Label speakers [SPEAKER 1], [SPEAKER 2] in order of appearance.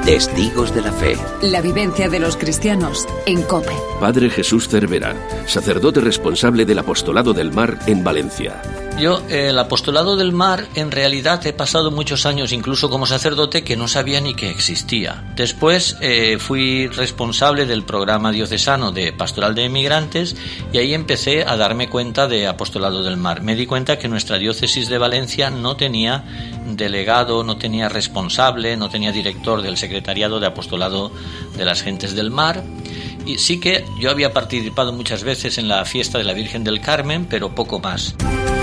[SPEAKER 1] Testigos de la Fe.
[SPEAKER 2] La vivencia de los cristianos en COPE.
[SPEAKER 3] Padre Jesús Cervera, sacerdote responsable del Apostolado del Mar en Valencia.
[SPEAKER 4] Yo, el Apostolado del Mar, en realidad he pasado muchos años, incluso como sacerdote, que no sabía ni que existía. Después fui responsable del programa diocesano de Pastoral de Emigrantes y ahí empecé a darme cuenta de Apostolado del Mar. Me di cuenta que nuestra diócesis de Valencia no tenía delegado, no tenía responsable, no tenía director del secretariado de Apostolado de las Gentes del Mar. Y sí que yo había participado muchas veces en la fiesta de la Virgen del Carmen, pero poco más.